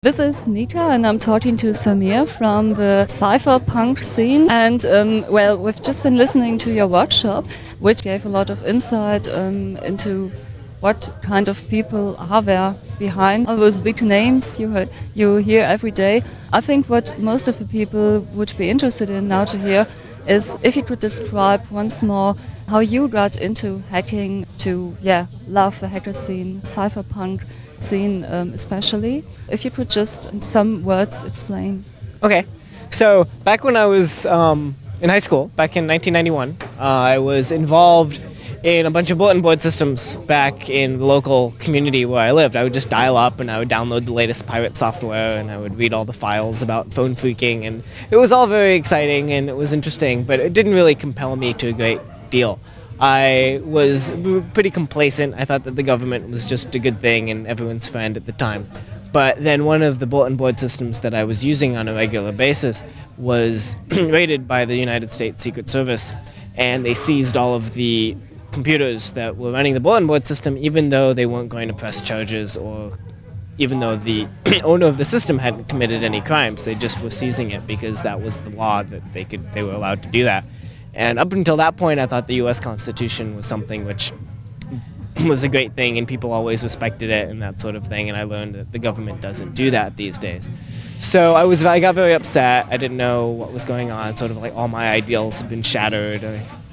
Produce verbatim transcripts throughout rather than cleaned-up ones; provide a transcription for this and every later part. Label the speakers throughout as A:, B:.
A: This is Nika, and I'm talking to Samir from the cypherpunk scene. And um, well, we've just been listening to your workshop, which gave a lot of insight um, into what kind of people are there behind all those big names you heard, you hear every day. I think what most of the people would be interested in now to hear is if you could describe once more how you got into hacking, to yeah love the hacker scene, cypherpunk scene um, especially. If you could just in some words explain.
B: Okay, so back when I was um, in high school, back in nineteen ninety-one, uh, I was involved in a bunch of bulletin board systems back in the local community where I lived. I would just dial up and I would download the latest pirate software and I would read all the files about phone phreaking, and it was all very exciting and it was interesting, but it didn't really compel me to a great deal. I was pretty complacent. I thought that the government was just a good thing and everyone's friend at the time. But then one of the bulletin board systems that I was using on a regular basis was raided by the United States Secret Service, and they seized all of the computers that were running the bulletin board system, even though they weren't going to press charges or even though the owner of the system hadn't committed any crimes. They just were seizing it because that was the law, that they could they were allowed to do that. And up until that point, I thought the U S Constitution was something which was a great thing and people always respected it and that sort of thing, and I learned that the government doesn't do that these days. So I was I got very upset. I didn't know what was going on, sort of like all my ideals had been shattered.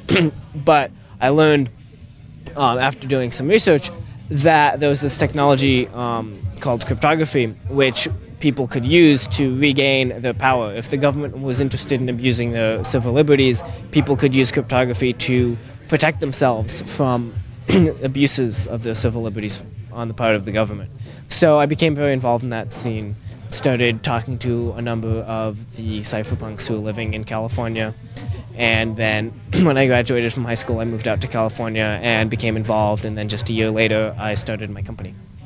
B: But I learned um, after doing some research that there was this technology um, called cryptography, which people could use to regain their power. If the government was interested in abusing their civil liberties, people could use cryptography to protect themselves from abuses of their civil liberties on the part of the government. So I became very involved in that scene, started talking to a number of the cypherpunks who were living in California, and then when I graduated from high school, I moved out to California and became involved, and then just a year later, I started my company.